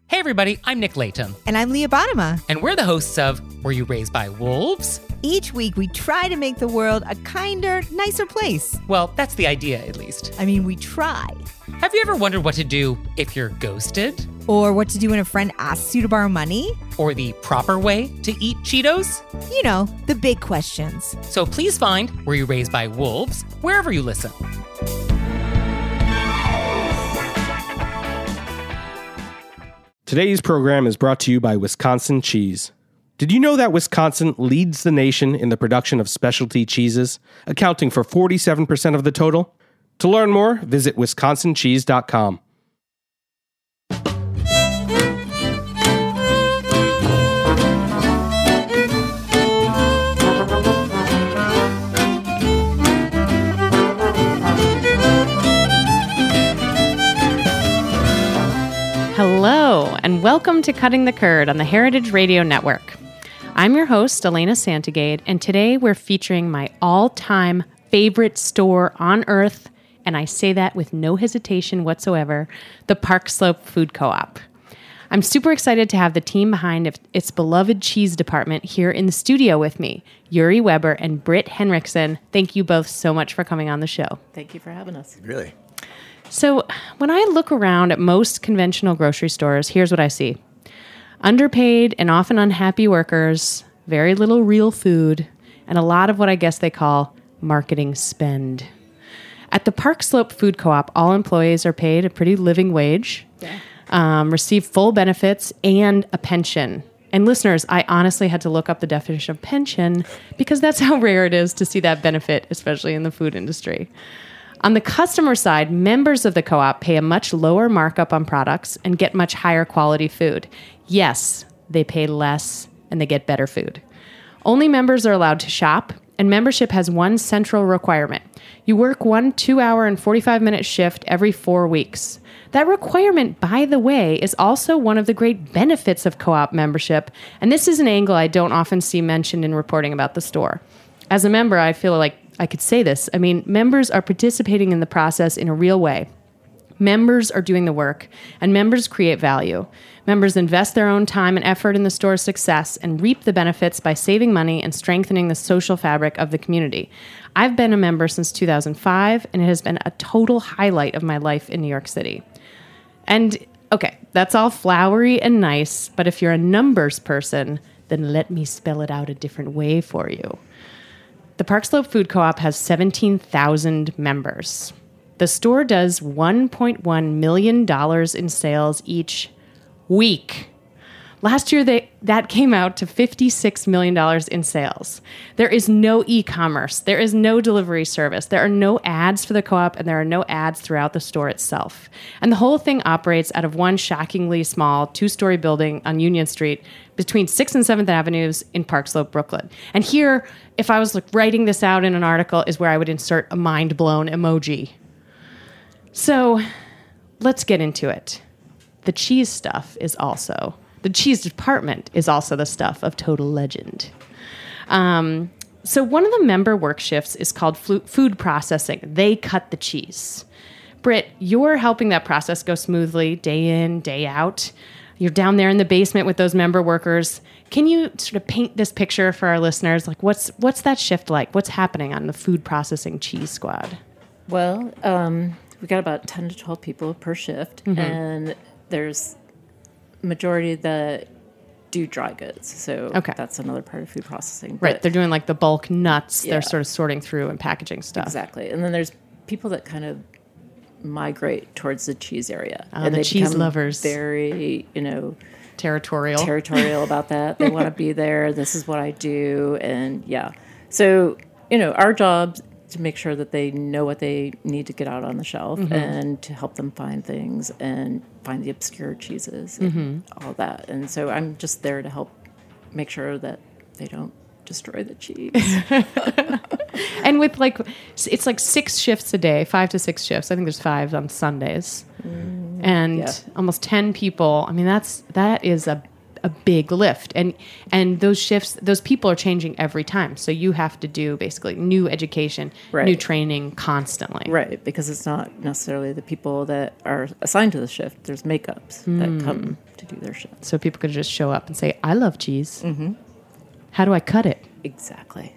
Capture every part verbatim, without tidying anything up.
Hey everybody, I'm Nick Layton. And I'm Leah Bottima. And we're the hosts of Were You Raised by Wolves? Each week we try to make the world a kinder, nicer place. Well, that's the idea, at least. I mean, we try. Have you ever wondered what to do if you're ghosted? Or what to do when a friend asks you to borrow money? Or the proper way to eat Cheetos? You know, the big questions. So please find Were You Raised by Wolves wherever you listen. Today's program is brought to you by Wisconsin Cheese. Did you know that Wisconsin leads the nation in the production of specialty cheeses, accounting for forty-seven percent of the total? To learn more, visit wisconsin cheese dot com. Hello, and welcome to Cutting the Curd on the Heritage Radio Network. I'm your host, Elena Santagade, and today we're featuring my all-time favorite store on earth, and I say that with no hesitation whatsoever, the Park Slope Food Co-op. I'm super excited to have the team behind its beloved cheese department here in the studio with me, Yuri Weber and Britt Henriksen. Thank you both so much for coming on the show. Thank you for having us. Really? So when I look around at most conventional grocery stores, here's what I see. Underpaid and often unhappy workers, very little real food, and a lot of what I guess they call marketing spend. At the Park Slope Food Co-op, all employees are paid a pretty living wage, yeah. um, receive full benefits, and a pension. And listeners, I honestly had to look up the definition of pension because that's how rare it is to see that benefit, especially in the food industry. On the customer side, members of the co-op pay a much lower markup on products and get much higher quality food. Yes, they pay less and they get better food. Only members are allowed to shop, and membership has one central requirement. You work one two-hour and forty-five minute shift every four weeks. That requirement, by the way, is also one of the great benefits of co-op membership, and this is an angle I don't often see mentioned in reporting about the store. As a member, I feel like I could say this. I mean, members are participating in the process in a real way. Members are doing the work, and members create value. Members invest their own time and effort in the store's success and reap the benefits by saving money and strengthening the social fabric of the community. I've been a member since two thousand five, and it has been a total highlight of my life in New York City. And, okay, that's all flowery and nice, but if you're a numbers person, then let me spell it out a different way for you. The Park Slope Food Co-op has seventeen thousand members. The store does one point one million dollars in sales each week. Last year, they, that came out to fifty-six million dollars in sales. There is no e-commerce. There is no delivery service. There are no ads for the co-op, and there are no ads throughout the store itself. And the whole thing operates out of one shockingly small two-story building on Union Street between sixth and seventh Avenues in Park Slope, Brooklyn. And here, if I was like, writing this out in an article, is where I would insert a mind-blown emoji. So let's get into it. The cheese stuff is also... The cheese department is also the stuff of total legend. Um, so one of the member work shifts is called flu- food processing. They cut the cheese. Britt, you're helping that process go smoothly day in, day out. You're down there in the basement with those member workers. Can you sort of paint this picture for our listeners? Like, what's what's that shift like? What's happening on the food processing cheese squad? Well, um, we got about ten to twelve people per shift, mm-hmm. and there's majority that do dry goods. So okay. That's another part of food processing. Right. But, they're doing like the bulk nuts. Yeah. They're sort of sorting through and packaging stuff. Exactly. And then there's people that kind of migrate towards the cheese area. Oh, and the they cheese lovers. Very, you know, territorial. Territorial about that. They want to be there. This is what I do. And yeah. So, you know, our job to make sure that they know what they need to get out on the shelf, mm-hmm. and to help them find things and find the obscure cheeses, mm-hmm. and all that. And so I'm just there to help make sure that they don't destroy the cheese. And with like, it's like six shifts a day, five to six shifts. I think there's five on Sundays, mm, and yeah. almost ten people. I mean, that's, that is a, a big lift, and and those shifts, those people are changing every time. So you have to do basically new education, Right. new training constantly. Right, because it's not necessarily the people that are assigned to the shift. There's makeups that come to do their shift. So people could just show up and say, "I love cheese. Mm-hmm. How do I cut it?" Exactly.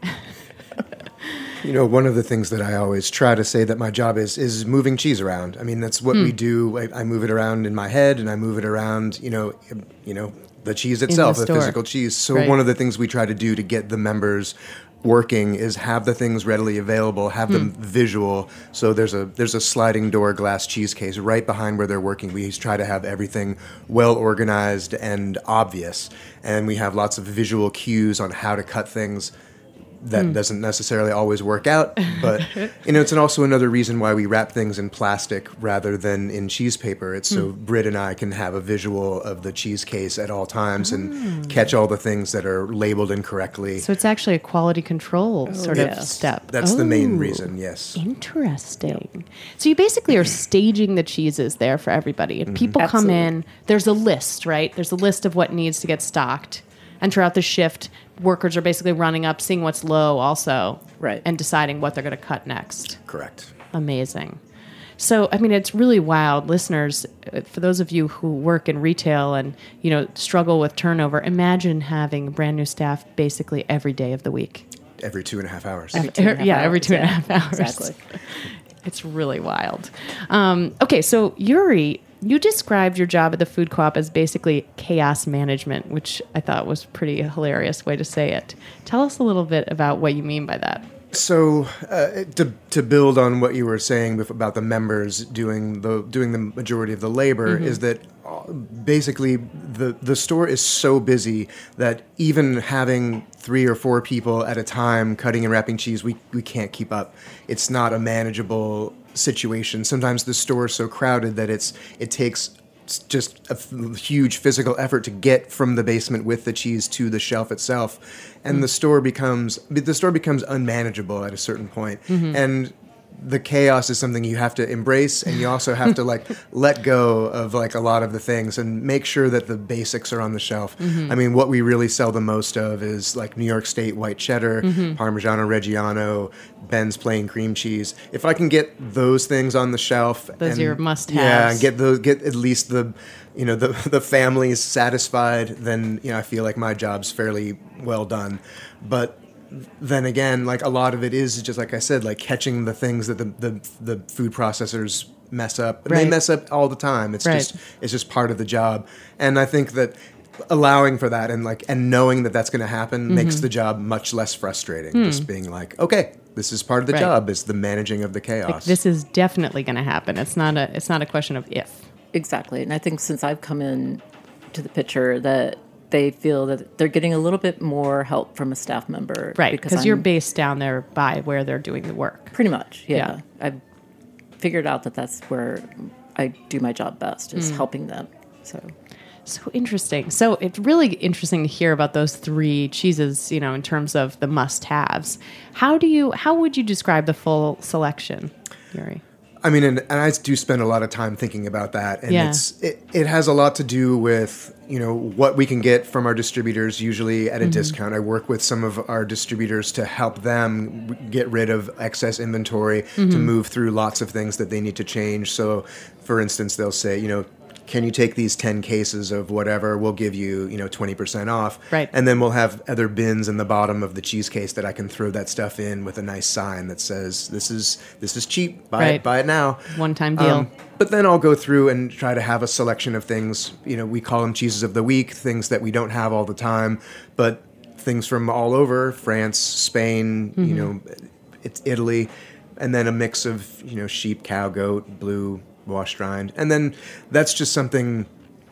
You know, one of the things that I always try to say that my job is is moving cheese around. I mean, that's what we do. I, I move it around in my head, and I move it around. You know, you know, the cheese itself, the, store. physical cheese. So Right. one of the things we try to do to get the members working is have the things readily available, have them visual. So there's a there's a sliding door glass cheese case right behind where they're working. We try to have everything well organized and obvious, and we have lots of visual cues on how to cut things. That doesn't necessarily always work out, but you know, it's an also another reason why we wrap things in plastic rather than in cheese paper. It's so Britt and I can have a visual of the cheese case at all times and catch all the things that are labeled incorrectly. So it's actually a quality control sort of yes. step. That's the main Oh, reason, yes. Interesting. So you basically are staging the cheeses there for everybody. And people come Absolutely. in, there's a list, right? There's a list of what needs to get stocked. And throughout the shift, workers are basically running up, seeing what's low also. Right. And deciding what they're going to cut next. Correct. Amazing. So, I mean, it's really wild. Listeners, uh, for those of you who work in retail and, you know, struggle with turnover, imagine having brand new staff basically every day of the week. Every two and a half hours. Every two and a half yeah, every hours, two and a yeah, half hours. Exactly. It's really wild. Um, okay, so Yuri, you described your job at the food co-op as basically chaos management, which I thought was a pretty hilarious way to say it. Tell us a little bit about what you mean by that. So uh, to to build on what you were saying bef- about the members doing the doing the majority of the labor is that uh, basically the the store is so busy that even having three or four people at a time cutting and wrapping cheese, we we can't keep up. It's not a manageable situation. Sometimes the store is so crowded that it's it takes just a f- huge physical effort to get from the basement with the cheese to the shelf itself, and the store becomes the store becomes unmanageable at a certain point. And the chaos is something you have to embrace, and you also have to like let go of like a lot of the things and make sure that the basics are on the shelf. I mean, what we really sell the most of is like New York State white cheddar, Parmigiano Reggiano, Ben's plain cream cheese. If I can get those things on the shelf, Those and, are your must-haves. Yeah, and get those, get at least the, you know, the the families satisfied. Then you know, I feel like my job's fairly well done. But then again, like a lot of it is just like I said, like catching the things that the the, the food processors mess up. And Right. they mess up all the time. It's Right. just it's just part of the job. And I think that allowing for that and like and knowing that that's going to happen Mm-hmm. makes the job much less frustrating. Just being like, okay, this is part of the Hmm. Right. job, is the managing of the chaos. Like, this is definitely going to happen. It's not a. It's not a question of if. Exactly. And I think since I've come in to the picture that they feel that they're getting a little bit more help from a staff member. Right, because you're I'm- based down there by where they're doing the work. Pretty much, yeah. Yeah. I've figured out that that's where I do my job best, is Mm. helping them. So So interesting. So it's really interesting to hear about those three cheeses, you know, in terms of the must-haves. How do you, how would you describe the full selection, Yuri? I mean, and, and I do spend a lot of time thinking about that, and Yeah. it's it, it has a lot to do with you know what we can get from our distributors, usually at a discount. I work with some of our distributors to help them w- get rid of excess inventory, to move through lots of things that they need to change. So, for instance, they'll say, you know, can you take these ten cases of whatever? We'll give you, you know, twenty percent off. Right. And then we'll have other bins in the bottom of the cheese case that I can throw that stuff in with a nice sign that says, this is this is cheap. Buy Right. it, buy it now. One-time deal. Um, but then I'll go through and try to have a selection of things. You know, we call them cheeses of the week, things that we don't have all the time, but things from all over, France, Spain, you know, it's Italy, and then a mix of, you know, sheep, cow, goat, blue, washed rind. And then that's just something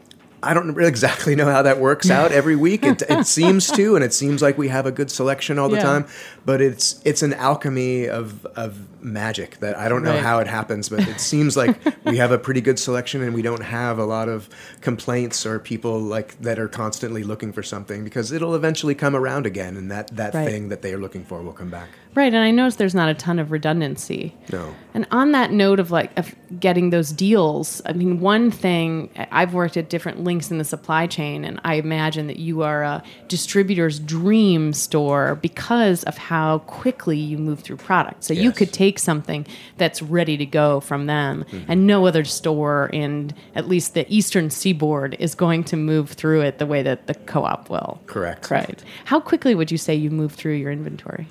I don't really exactly know how that works out every week. It, it seems to, and it seems like we have a good selection all the Yeah. time. But it's it's an alchemy of of magic that I don't know Right. how it happens. But it seems like we have a pretty good selection, and we don't have a lot of complaints or people like that are constantly looking for something, because it'll eventually come around again, and that that Right. thing that they are looking for will come back. Right, and I noticed there's not a ton of redundancy. No. And on that note of like of getting those deals, I mean, one thing I've worked at different links in the supply chain, and I imagine that you are a distributor's dream store because of how quickly you move through products. So you Yes. could take something that's ready to go from them, and no other store in at least the eastern seaboard is going to move through it the way that the co-op will. Correct. Right. How quickly would you say you move through your inventory?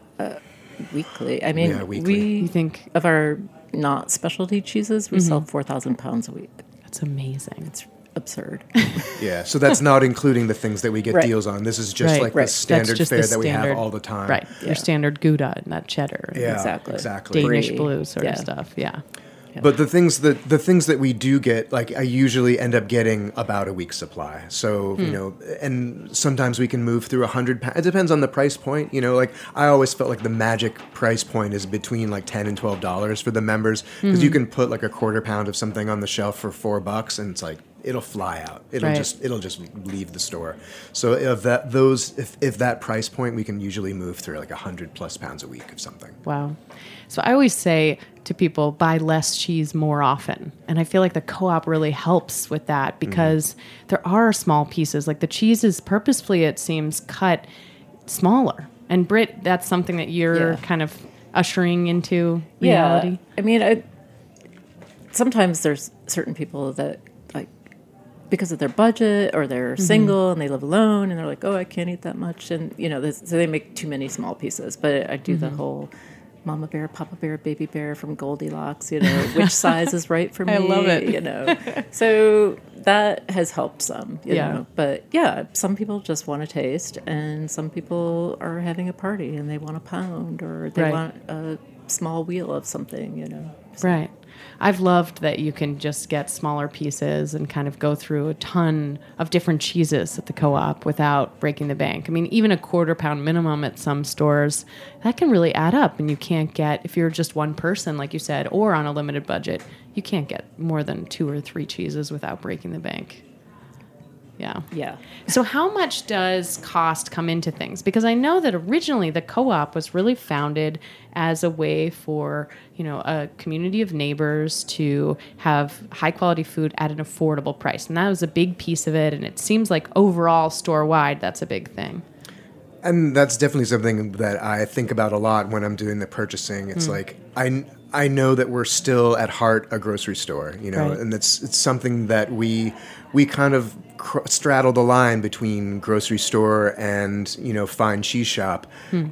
Weekly. I mean, Yeah, weekly. we You think of our not specialty cheeses, we sell four thousand pounds a week. that's amazing? It's absurd. Yeah, so that's not including the things that we get Right. deals on. This is just Right, like right. the That's standard just fare the that we have standard- all the time. Right. Yeah. Your standard Gouda and that cheddar. and Yeah, Exactly. exactly. Danish Brie. blue sort Yeah. of stuff. Yeah. But the things that the things that we do get, like I usually end up getting about a week's supply. So you know, and sometimes we can move through a hundred. Pa- it depends on the price point. You know, like I always felt like the magic price point is between like ten and twelve dollars for the members, because you can put like a quarter pound of something on the shelf for four bucks, and it's like it'll fly out. It'll Right. just it'll just leave the store. So if that those if if that price point, we can usually move through like a hundred plus pounds a week of something. Wow. So I always say to people, buy less cheese more often. And I feel like the co-op really helps with that because there are small pieces. Like the cheese is purposefully, it seems, cut smaller. And Britt, that's something that you're Yeah. kind of ushering into reality. Yeah. I mean, I, sometimes there's certain people that, like, because of their budget or they're single and they live alone and they're like, oh, I can't eat that much. And, you know, this, so they make too many small pieces. But I do the whole mama bear, papa bear, baby bear from Goldilocks, you know, which size is right for me. I love it. You know, so that has helped some, you Yeah. know. But yeah, some people just want to taste, and some people are having a party and they want a pound or they Right. want a small wheel of something, you know. Right. I've loved that you can just get smaller pieces and kind of go through a ton of different cheeses at the co-op without breaking the bank. I mean, even a quarter pound minimum at some stores, that can really add up. And you can't get, if you're just one person, like you said, or on a limited budget, you can't get more than two or three cheeses without breaking the bank. Yeah. Yeah. So how much does cost come into things? Because I know that originally the co-op was really founded as a way for, you know, a community of neighbors to have high quality food at an affordable price. And that was a big piece of it. And it seems like overall store wide, that's a big thing. And that's definitely something that I think about a lot when I'm doing the purchasing. It's like I, I know that we're still at heart a grocery store, you know, Right. and it's it's something that we we kind of cr- straddle the line between grocery store and, you know, fine cheese shop.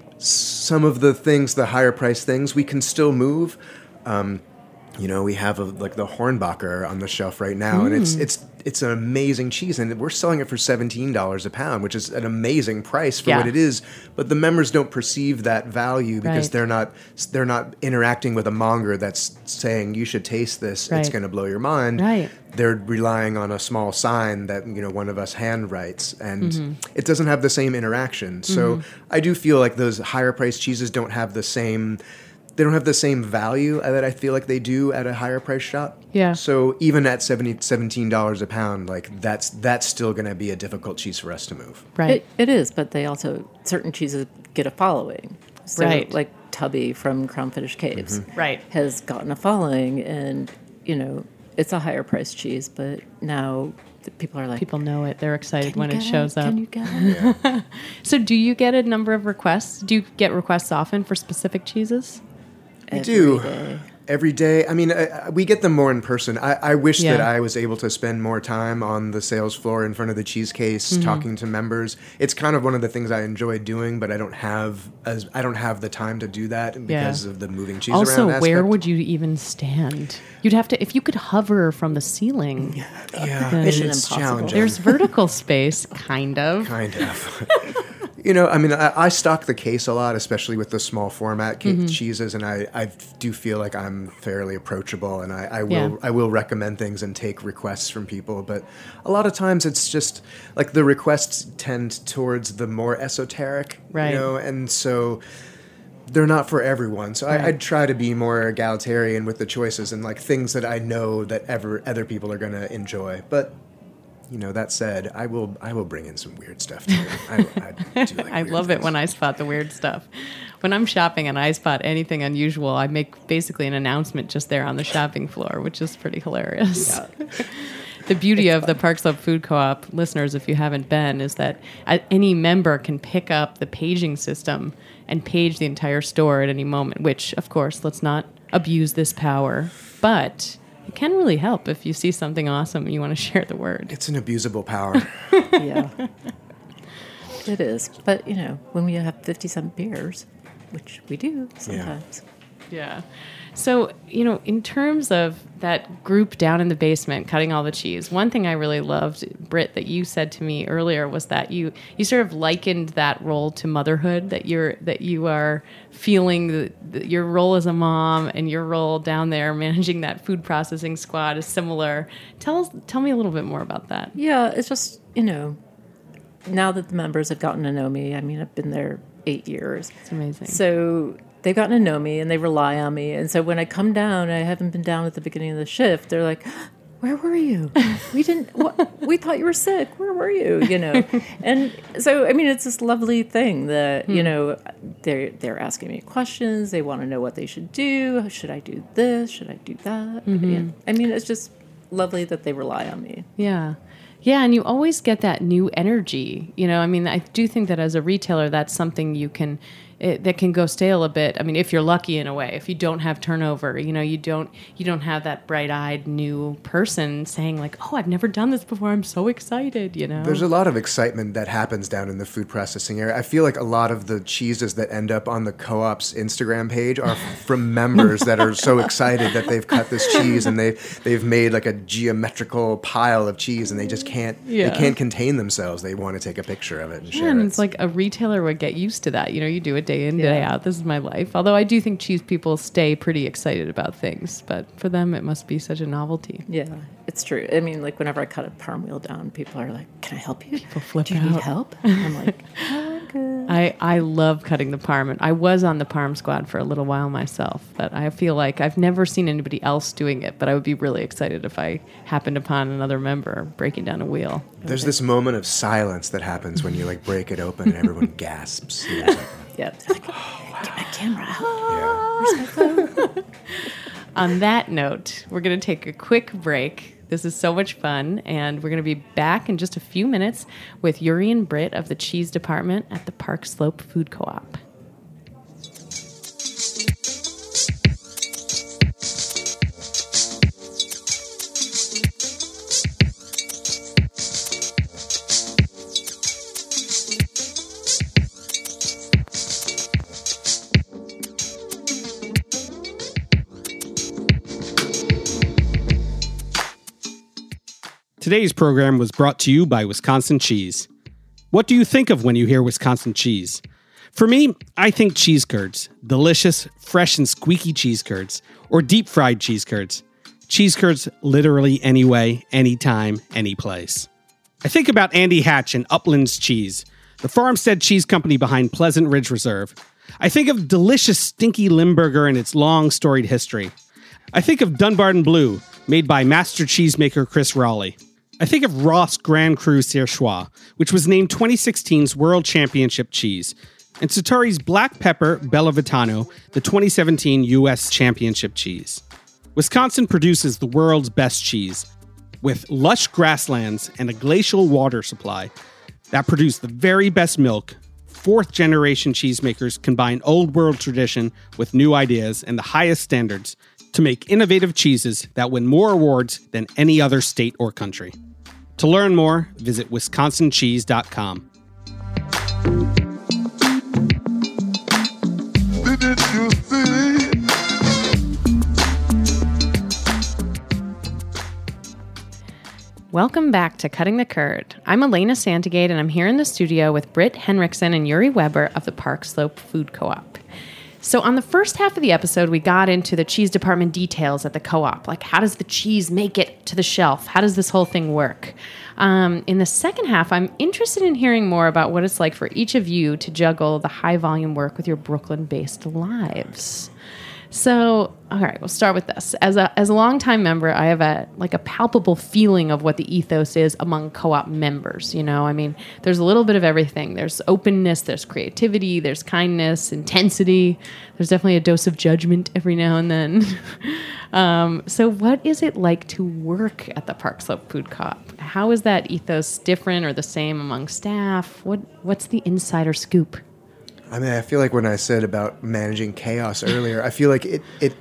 Some of the things, the higher price things, we can still move. Um, you know, we have a, like the Hornbacher on the shelf right now, and it's it's it's an amazing cheese, and we're selling it for seventeen dollars a pound, which is an amazing price for Yeah. what it is. But the members don't perceive that value because Right. they're not they're not interacting with a monger that's saying you should taste this. It's Right. going to blow your mind. Right. They're relying on a small sign that, you know, one of us hand writes, and Mm-hmm. it doesn't have the same interaction. So I do feel like those higher priced cheeses don't have the same. They don't have the same value that I feel like they do at a higher price shop. Yeah. So even at seventy, seventeen dollars a pound, like that's that's still going to be a difficult cheese for us to move. Right. It, it is, but they also, certain cheeses get a following. So, Right. like Tubby from Crown Finish Caves Right. has gotten a following, and, you know, it's a higher priced cheese, but now the people are like, People know it. They're excited "Can when you it get shows up. Can you get it? So do you get a number of requests? Do you get requests often for specific cheeses? We Every do. day. Every day. I mean, uh, we get them more in person. I, I wish Yeah. that I was able to spend more time on the sales floor in front of the cheese case, Mm-hmm. talking to members. It's kind of one of the things I enjoy doing, but I don't have as I don't have the time to do that because of the moving cheese Also, around. where aspect. would you even stand? You'd have to, if you could hover from the ceiling. Yeah, Mission it's Impossible. challenging. There's vertical space, kind of. Kind of. You know, I mean, I, I stock the case a lot, especially with the small format ca- Mm-hmm. cheeses, and I, I do feel like I'm fairly approachable, and I, I will Yeah. I will recommend things and take requests from people. But a lot of times, it's just like the requests tend towards the more esoteric, Right. you know, and so they're not for everyone. So Right. I, I'd try to be more egalitarian with the choices and like things that I know that ever other people are going to enjoy, but. You know, that said, I will I will bring in some weird stuff too. I, I, do like I weird love it things. when I spot the weird stuff. When I'm shopping and I spot anything unusual, I make basically an announcement just there on the shopping floor, which is pretty hilarious. The the beauty of the Park Slope Food Co-op, listeners, if you haven't been, is that uh, any member can pick up the paging system and page the entire store at any moment, which, of course, let's not abuse this power, but it can really help if you see something awesome and you want to share the word. It's an abusable power. Yeah. It is. But, you know, when we have fifty-some beers, which we do sometimes. Yeah. So, you know, in terms of that group down in the basement cutting all the cheese, one thing I really loved, Britt, that you said to me earlier was that you, you sort of likened that role to motherhood, that you're that you are feeling the, the, your role as a mom and your role down there managing that food processing squad is similar. Tell us, tell me a little bit more about that. Yeah, it's just, you know, now that the members have gotten to know me, I mean, I've been there eight years. It's amazing. So they've gotten to know me and they rely on me. And so when I come down, I haven't been down at the beginning of the shift, they're like, where were you? We didn't, what, we thought you were sick. Where were you? You know? And so, I mean, it's this lovely thing that, you know, they're, they're asking me questions. They want to know what they should do. Should I do this? Should I do that? Mm-hmm. Yeah. I mean, it's just lovely that they rely on me. Yeah. Yeah, and you always get that new energy. You know, I mean, I do think that as a retailer, that's something you can, it, that can go stale a bit. I mean, if you're lucky in a way, if you don't have turnover, you know, you don't you don't have that bright-eyed new person saying like, oh, I've never done this before. I'm so excited, you know. There's a lot of excitement that happens down in the food processing area. I feel like a lot of the cheeses that end up on the co-op's Instagram page are from members that are so excited that they've cut this cheese and they they've made like a geometrical pile of cheese and they just can't Yeah. they can't contain themselves. They want to take a picture of it and Yeah, share and it. it's like a retailer would get used to that. You know, you do it day in, day out. This is my life. Although I do think cheese people stay pretty excited about things, but for them it must be such a novelty. Yeah, it's true. I mean, like whenever I cut a parm wheel down, people are like, "Can I help you? People flip Do you out. need help?" And I'm like, "Oh, I'm good." I, I love cutting the parm. And I was on the parm squad for a little while myself, but I feel like I've never seen anybody else doing it, but I would be really excited if I happened upon another member breaking down a wheel. There's this moment of silence that happens when you like break it open and everyone gasps. You know, it's like, Yeah, it's like, get my camera out. yeah. On that note, we're going to take a quick break. This is so much fun, and we're going to be back in just a few minutes with Yuri and Britt of the cheese department at the Park Slope Food Co-op. Today's program was brought to you by Wisconsin Cheese. What do you think of when you hear Wisconsin cheese? For me, I think cheese curds. Delicious, fresh and squeaky cheese curds. Or deep fried cheese curds. Cheese curds literally any way, anytime, any place. I think about Andy Hatch and Uplands Cheese, the farmstead cheese company behind Pleasant Ridge Reserve. I think of delicious stinky Limburger and its long storied history. I think of Dunbarton Blue, made by master cheesemaker Chris Raleigh. I think of Ross Grand Cru Surchoix, which was named twenty sixteen's World Championship cheese, and Sartori's Black Pepper Bellavitano, the twenty seventeen U S Championship cheese. Wisconsin produces the world's best cheese, with lush grasslands and a glacial water supply that produce the very best milk. Fourth-generation cheesemakers combine old world tradition with new ideas and the highest standards to make innovative cheeses that win more awards than any other state or country. To learn more, visit wisconsin cheese dot com. Didn't you see? Welcome back to Cutting the Curd. I'm Elena Santagate, and I'm here in the studio with Britt Henriksen and Yuri Weber of the Park Slope Food Co-op. So on the first half of the episode, we got into the cheese department details at the co-op. Like, how does the cheese make it to the shelf? How does this whole thing work? Um, in the second half, I'm interested in hearing more about what it's like for each of you to juggle the high-volume work with your Brooklyn-based lives. So, all right, we'll start with this. As a as a longtime member, I have a like a palpable feeling of what the ethos is among co-op members. You know, I mean, there's a little bit of everything. There's openness, there's creativity, there's kindness, intensity. There's definitely a dose of judgment every now and then. um, so, what is it like to work at the Park Slope Food Co-op? How is that ethos different or the same among staff? What what's the insider scoop? I mean, I feel like when I said about managing chaos earlier, I feel like it, it,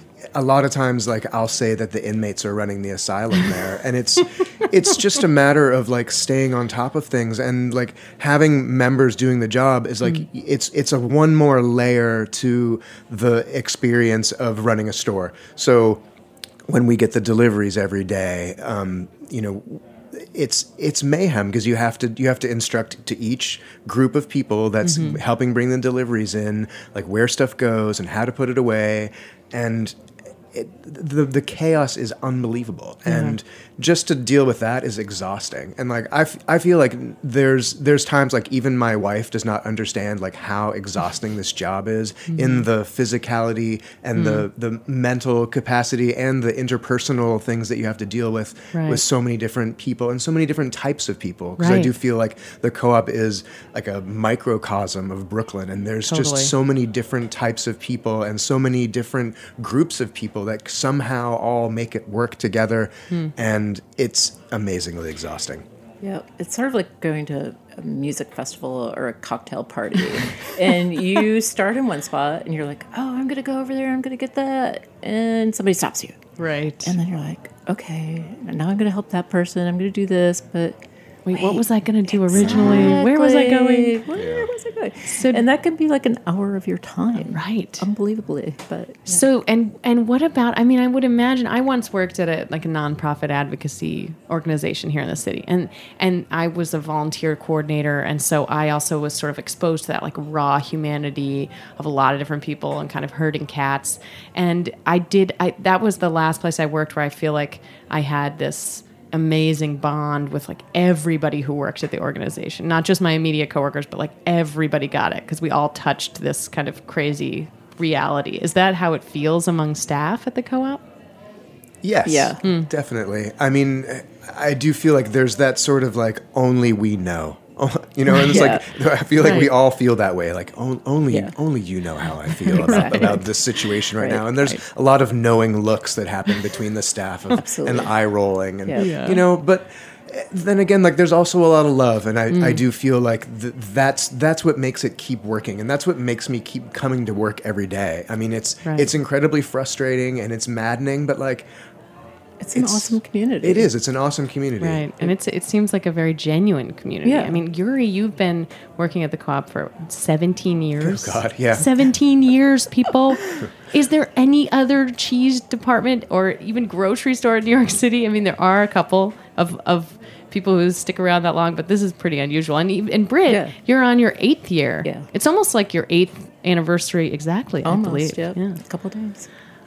a lot of times, like I'll say that the inmates are running the asylum there, and it's, it's just a matter of like staying on top of things, and like having members doing the job is like, mm. it's, it's a one more layer to the experience of running a store. So when we get the deliveries every day, um, you know, it's it's mayhem because you have to you have to instruct to each group of people that's mm-hmm. helping bring the deliveries in, like where stuff goes and how to put it away, and it, the the chaos is unbelievable, mm-hmm. and just to deal with that is exhausting. And like I, f- I feel like there's there's times like even my wife does not understand like how exhausting this job is mm-hmm. in the physicality and mm-hmm. the the mental capacity and the interpersonal things that you have to deal with right. with so many different people and so many different types of people. Because right. I do feel like the co-op is like a microcosm of Brooklyn, and there's totally. just so many different types of people and so many different groups of people that somehow all make it work together, mm. and it's amazingly exhausting. Yeah, it's sort of like going to a music festival or a cocktail party, and you start in one spot, and you're like, oh, I'm going to go over there, I'm going to get that, and somebody stops you. Right. And then you're like, okay, now I'm going to help that person, I'm going to do this, but... Wait, Wait, what was I going to do originally? Exactly. Where was I going? Where yeah. was I going? So, and that can be like an hour of your time. Right. Unbelievably. But yeah. So, and and what about, I mean, I would imagine, I once worked at a like a nonprofit advocacy organization here in the city. And, and I was a volunteer coordinator. And so I also was sort of exposed to that like raw humanity of a lot of different people and kind of herding cats. And I did, I that was the last place I worked where I feel like I had this amazing bond with like everybody who worked at the organization, not just my immediate coworkers, but like everybody got it because we all touched this kind of crazy reality. Is that how it feels among staff at the co-op? Yes, yeah, mm. definitely. I mean, I do feel like there's that sort of like only we know. You know, and it's yeah. like I feel like right. we all feel that way. Like on, only, yeah. only you know how I feel about, right. about this situation right, right now. And there's right. a lot of knowing looks that happen between the staff of, and eye rolling, and yeah. Yeah. you know. But then again, like there's also a lot of love, and I, mm. I do feel like th- that's that's what makes it keep working, and that's what makes me keep coming to work every day. I mean, it's right. it's incredibly frustrating and it's maddening, but like. It's an it's, awesome community. It is. It's an awesome community. Right. And it's it seems like a very genuine community. Yeah. I mean, Yuri, you've been working at the co-op for seventeen years. Oh, God, yeah. seventeen years, people. Is there any other cheese department or even grocery store in New York City? I mean, there are a couple of, of people who stick around that long, but this is pretty unusual. And, and Britt, yeah. you're on your eighth year. Yeah. It's almost like your eighth anniversary exactly, almost, I believe. Yep. Yeah, a couple of days.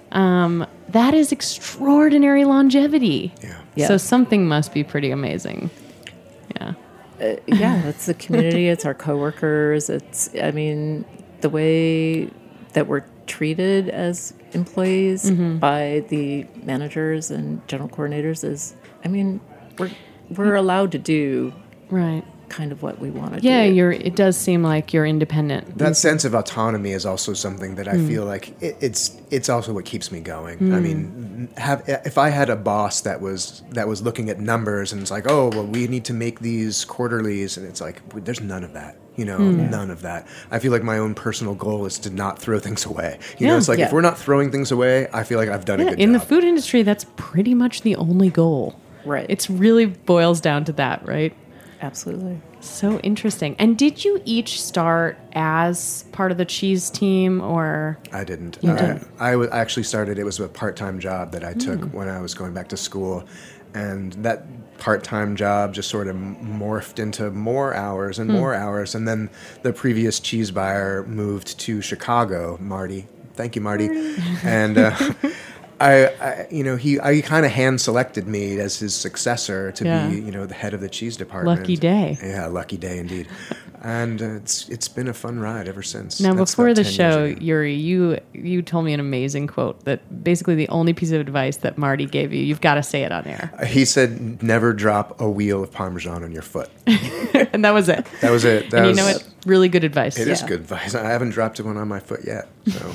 Um, that is extraordinary longevity. Yeah. yeah. So something must be pretty amazing. Yeah. Uh, yeah, it's the community. It's our coworkers. It's, I mean, the way that we're treated as employees mm-hmm. by the managers and general coordinators is, I mean, we're we're allowed to do right. kind of what we want to yeah, do. Yeah, you're. It does seem like you're independent. That sense of autonomy is also something that I mm. feel like it, it's it's also what keeps me going. Mm. I mean, have if I had a boss that was that was looking at numbers and it's like, oh, well, we need to make these quarterlies, and it's like, there's none of that. You know, mm. none of that. I feel like my own personal goal is to not throw things away. You yeah. know, it's like yeah. if we're not throwing things away, I feel like I've done yeah, a good in job. In the food industry, that's pretty much the only goal. Right. It's really boils down to that, right? Absolutely. So interesting. And did you each start as part of the cheese team, or? I didn't. You uh, didn't. I, w- actually started, it was a part-time job that I took mm. when I was going back to school. And that part-time job just sort of morphed into more hours and mm. more hours. And then the previous cheese buyer moved to Chicago, Marty. Thank you, Marty. Marty. And uh, I, I, you know, he, I kind of hand selected me as his successor to Yeah. be, you know, the head of the cheese department. Lucky day. Yeah, lucky day indeed. And uh, it's it's been a fun ride ever since. Now, That's before about the ten show, years ago. Yuri, you you told me an amazing quote that basically the only piece of advice that Marty gave you, you've got to say it on air. He said, "Never drop a wheel of Parmesan on your foot." And that was it. That was it. That and you was, know what? Really good advice. It is Yeah. good advice. I haven't dropped one on my foot yet. So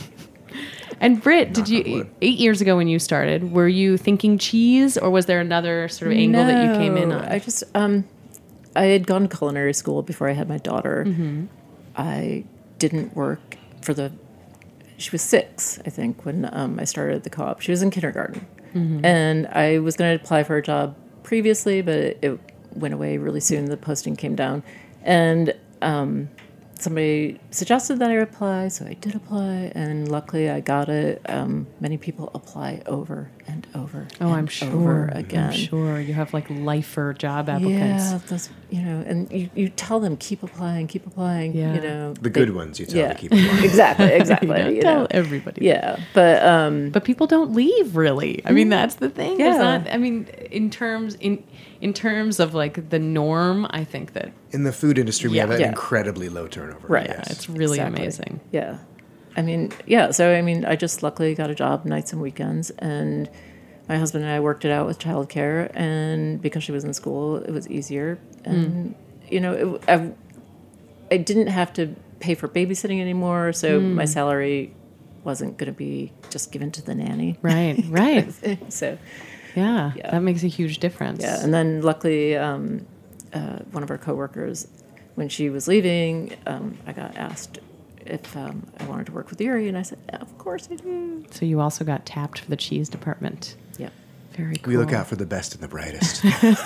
And Britt, did Knock on you wood. eight years ago when you started, were you thinking cheese, or was there another sort of angle that you came in No, on? I just um, I had gone to culinary school before I had my daughter. Mm-hmm. I didn't work for the. She was six, I think, when um, I started the co-op. She was in kindergarten, Mm-hmm. and I was going to apply for a job previously, but it, it went away really soon. The posting came down, and um, somebody suggested that I apply, so I did apply, and luckily I got it. Um, many people apply over and over. oh, and I'm sure. Over again. I'm sure you have like lifer job applicants. Yeah, those, you know, and you, you tell them keep applying, keep applying. Yeah. You know, the good ones, you tell yeah, to keep applying. exactly, exactly. You you tell know. everybody. Yeah, but um, But people don't leave really. I mean, that's the thing. There's Yeah. not. I mean, in terms in in terms of like the norm, I think that In the food industry, we Yeah. have an Yeah. incredibly low turnover. Right. yeah, Yes. it's really Exactly. amazing. yeah, I mean, yeah. So I mean, I just luckily got a job nights and weekends, and my husband and I worked it out with childcare, and because she was in school, it was easier, and you know, it, I, I didn't have to pay for babysitting anymore, so my salary wasn't going to be just given to the nanny. Right. Right. So. Yeah, Yeah. that makes a huge difference. Yeah, and then luckily, um, uh, one of our coworkers, when she was leaving, um, I got asked if um, I wanted to work with Yuri, and I said, yeah, "Of course I do." So you also got tapped for the cheese department. Yeah, Very cool. We look out for the best and the brightest.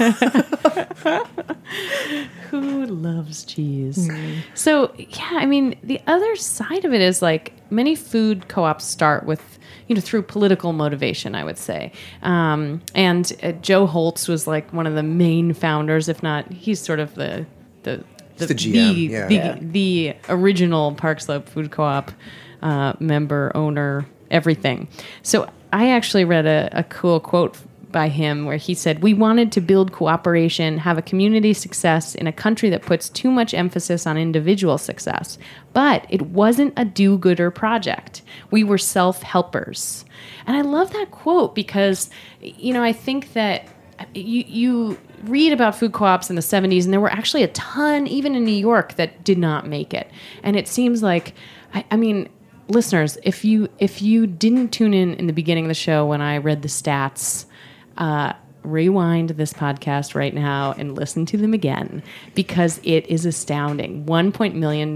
Who loves cheese? So, yeah, I mean, the other side of it is like many food co-ops start with, you know, through political motivation, I would say. Um, and uh, Joe Holtz was like one of the main founders, if not, he's sort of the the the G M, the, yeah. the, Yeah. the original Park Slope Food Co-op uh, member, owner, everything. So I actually read a, a cool quote by him where he said, "We wanted to build cooperation, have a community success in a country that puts too much emphasis on individual success. But it wasn't a do-gooder project. We were self-helpers." And I love that quote because, you know, I think that you you read about food co-ops in the seventies, and there were actually a ton, even in New York, that did not make it. And it seems like, I, I mean, listeners, if you if you didn't tune in in the beginning of the show when I read the stats, uh, rewind this podcast right now and listen to them again because it is astounding. one point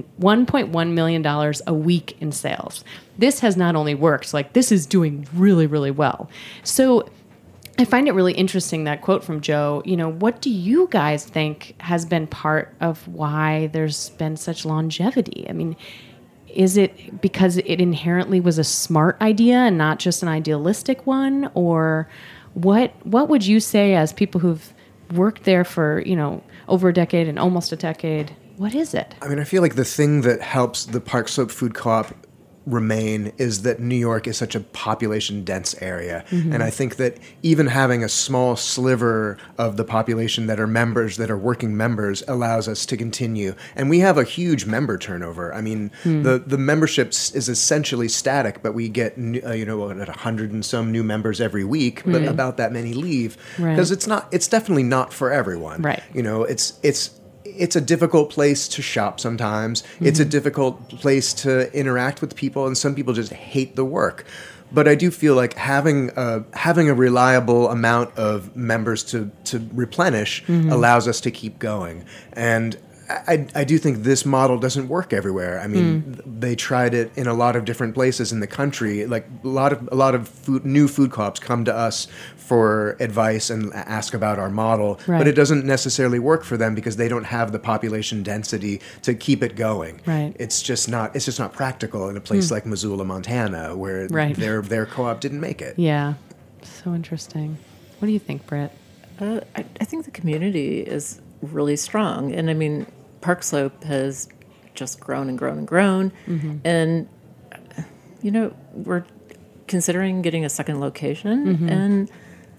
one million dollars a week in sales. This has not only worked, like this is doing really, really well. So I find it really interesting, that quote from Joe. You know, what do you guys think has been part of why there's been such longevity? I mean, is it because it inherently was a smart idea and not just an idealistic one? Or what what would you say, as people who've worked there for, you know, over a decade and almost a decade, what is it? I mean, I feel like the thing that helps the Park Slope Food Co-op remain is that New York is such a population dense area. Mm-hmm. And I think that even having a small sliver of the population that are members, that are working members, allows us to continue. And we have a huge member turnover. I mean, Hmm. the, the membership s- is essentially static, but we get, new- uh, you know, what, a hundred and some new members every week, but about that many leave. Right. Because it's not, it's definitely not for everyone. Right. You know, it's, it's, it's a difficult place to shop sometimes. It's a difficult place to interact with people, and some people just hate the work. But I do feel like having a, having a reliable amount of members to, to replenish allows us to keep going. And I, I do think this model doesn't work everywhere. I mean, Mm. they tried it in a lot of different places in the country. Like a lot of a lot of food, new food co-ops come to us for advice and ask about our model, Right. but it doesn't necessarily work for them because they don't have the population density to keep it going. Right. It's just not it's just not practical in a place like Missoula, Montana, where Right. their their co-op didn't make it. Yeah, so interesting. What do you think, Britt? uh, I, I think the community is really strong, and I mean, Park Slope has just grown and grown and grown, and you know, we're considering getting a second location, and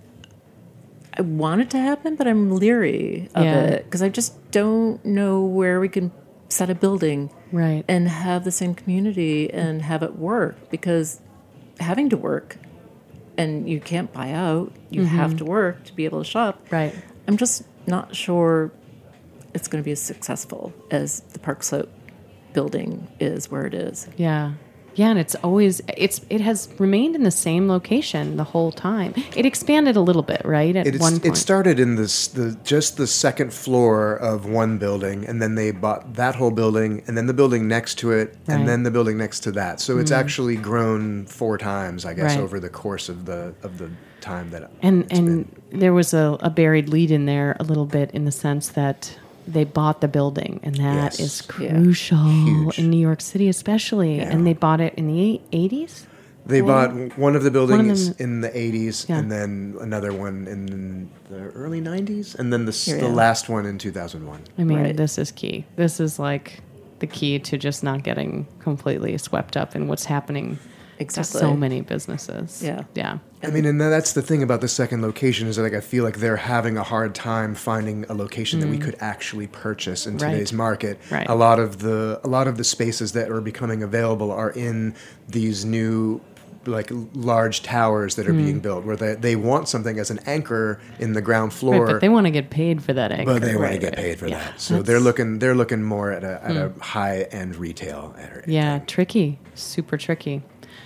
I want it to happen, but I'm leery of Yeah. it because I just don't know where we can set a building Right. and have the same community and have it work, because having to work and you can't buy out, you have to work to be able to shop. Right. I'm just not sure it's going to be as successful as the Park Slope building is where it is. Yeah. Yeah, and it's always it's it has remained in the same location the whole time. It expanded a little bit, right? At It's, one point. it started in this the just the second floor of one building, and then they bought that whole building, and then the building next to it, Right. and then the building next to that. So it's actually grown four times, I guess, Right. over the course of the of the time that And it's and been. there was a, a buried lead in there a little bit in the sense that they bought the building, and that Yes. is Yeah. crucial Huge. in New York City, especially. Yeah. And they bought it in the eighties. They bought one of the buildings them- in the eighties, Yeah. and then another one in the early nineties, and then the, s Yeah. the last one in two thousand one. I mean, Right. this is key. This is like the key to just not getting completely swept up in what's happening Exactly. to so many businesses. Yeah. Yeah. I mean, and that's the thing about the second location is that, like, I feel like they're having a hard time finding a location that we could actually purchase in Mm. Right. today's market. Right. A lot of the a lot of the spaces that are becoming available are in these new, like, large towers that are Mm. being built, where they, they want something as an anchor in the ground floor. Right, but they want to get paid for that anchor. but they want right, to get right. paid for Yeah, that, so that's- they're looking they're looking more at a at a high end retail area. Yeah, tricky, super tricky.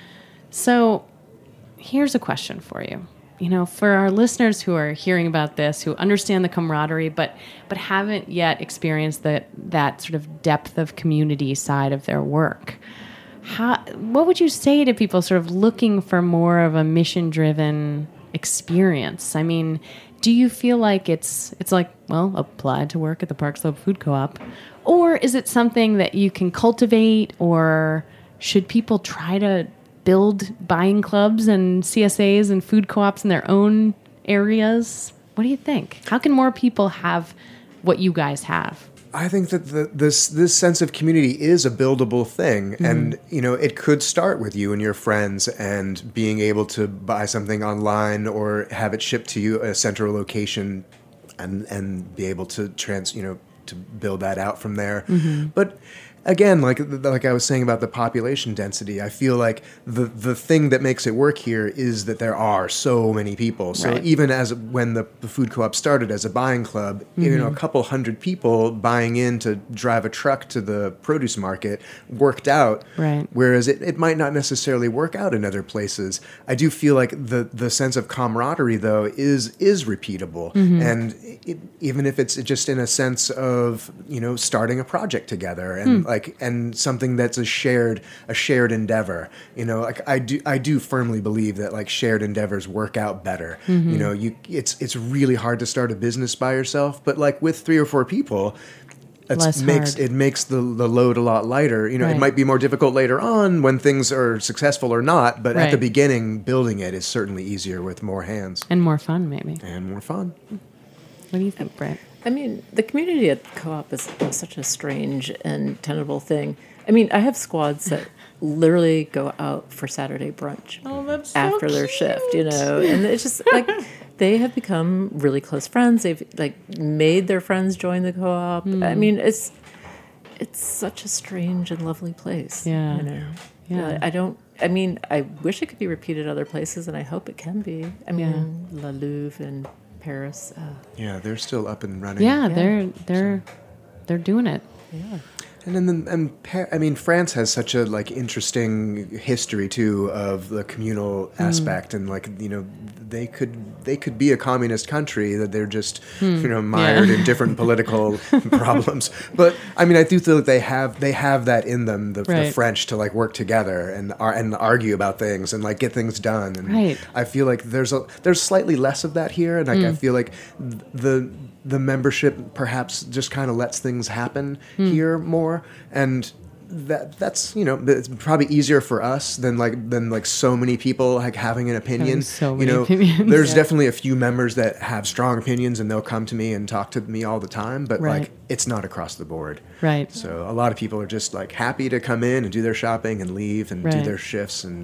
So, here's a question for you. You know, for our listeners who are hearing about this, who understand the camaraderie, but but haven't yet experienced that that sort of depth of community side of their work, how what would you say to people sort of looking for more of a mission-driven experience? I mean, do you feel like it's it's like, well, apply to work at the Park Slope Food Co-op, or is it something that you can cultivate, or should people try to build buying clubs and C S As and food co-ops in their own areas? What do you think? How can more people have what you guys have? I think that the, this this sense of community is a buildable thing, and you know it could start with you and your friends, and being able to buy something online or have it shipped to you at a central location, and and be able to trans you know to build that out from there. But again, like like I was saying about the population density, I feel like the the thing that makes it work here is that there are so many people. So Right. even as when the, the food co-op started as a buying club, you know, a couple hundred people buying in to drive a truck to the produce market worked out. Right. Whereas it, it might not necessarily work out in other places. I do feel like the the sense of camaraderie though is is repeatable, and it, even if it's just in a sense of you know starting a project together and like and something that's a shared a shared endeavor. You know, like I do I do firmly believe that like shared endeavors work out better. You know, you it's it's really hard to start a business by yourself, but like with three or four people, it Less makes hard. it makes the the load a lot lighter. You know, Right. it might be more difficult later on when things are successful or not, but at the Right. beginning, building it is certainly easier with more hands And more fun, maybe. and more fun. What do you think, Brett? I mean, the community at co-op is such a strange and tenable thing. I mean, I have squads that literally go out for Saturday brunch Oh, that's so after their shift, you know, and it's just like they have become really close friends. They've like made their friends join the co-op. Hmm. I mean, it's it's such a strange and lovely place. Yeah. you know. Yeah. I don't. I mean, I wish it could be repeated other places, and I hope it can be. I mean, La Louvre and Paris. Uh, Yeah, they're still up and running. Yeah, they're they're they're doing it. yeah. And then, and Pa- I mean, France has such a like interesting history too of the communal aspect, and like you know, they could they could be a communist country that they're just you know mired in different political problems. But I mean, I do feel that they have they have that in them, the, the Right. French, to like work together and ar- and argue about things and like get things done. And Right. I feel like there's a there's slightly less of that here, and like I feel like th- the the membership perhaps just kind of lets things happen here more, and that that's you know it's probably easier for us than like than like so many people like having an opinion. so you many know, opinions. there's Yeah. definitely a few members that have strong opinions, and they'll come to me and talk to me all the time. But Right. like it's not across the board. Right. So a lot of people are just like happy to come in and do their shopping and leave and do Right. their shifts and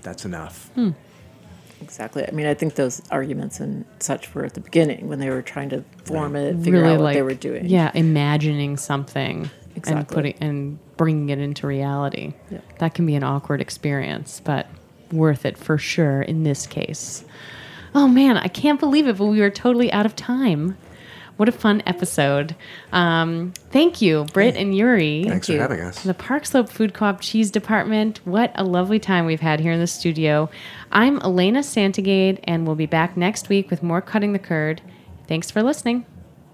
that's enough. Hmm. Exactly. I mean, I think those arguments and such were at the beginning when they were trying to form it, figure Really out what like, they were doing. Yeah, imagining something and Exactly. putting and bringing it into reality. Yeah. That can be an awkward experience, but worth it for sure in this case. Oh man, I can't believe it, but we were totally out of time. What a fun episode. Um, thank you, Britt and Yuri. Thanks for having us. The Park Slope Food Co-op Cheese Department. What a lovely time we've had here in the studio. I'm Elena Santagade, and we'll be back next week with more Cutting the Curd. Thanks for listening.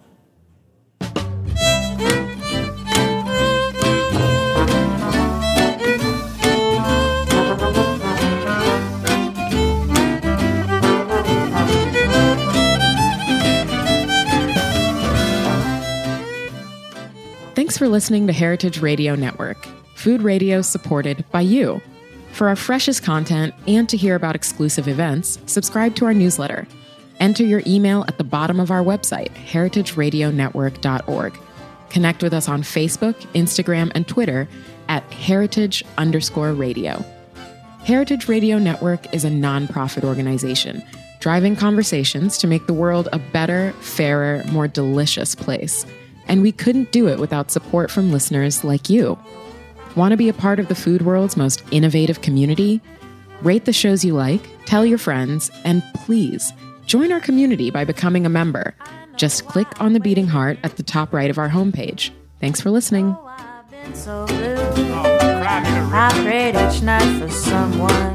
Thanks for listening to Heritage Radio Network, food radio supported by you. For our freshest content and to hear about exclusive events, subscribe to our newsletter. Enter your email at the bottom of our website, heritage radio network dot org. Connect with us on Facebook, Instagram, and Twitter at heritage underscore radio. Heritage Radio Network is a nonprofit organization driving conversations to make the world a better, fairer, more delicious place. And we couldn't do it without support from listeners like you. Want to be a part of the food world's most innovative community? Rate the shows you like, tell your friends, and please join our community by becoming a member. Just click on the beating heart at the top right of our homepage. Thanks for listening. I've been so blue. I prayed each night for someone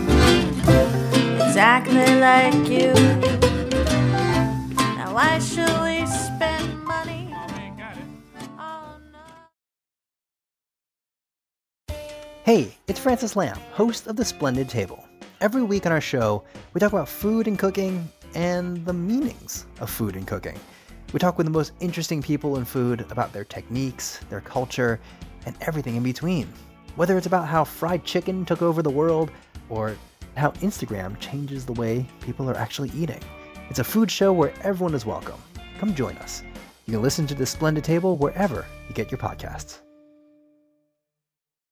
exactly like you. Now why should we spend money? Oh, no. Hey, it's Francis Lamb, host of The Splendid Table. Every week on our show, we talk about food and cooking and the meanings of food and cooking. We talk with the most interesting people in food about their techniques, their culture, and everything in between. Whether it's about how fried chicken took over the world or how Instagram changes the way people are actually eating. It's a food show where everyone is welcome. Come join us. You can listen to The Splendid Table wherever you get your podcasts.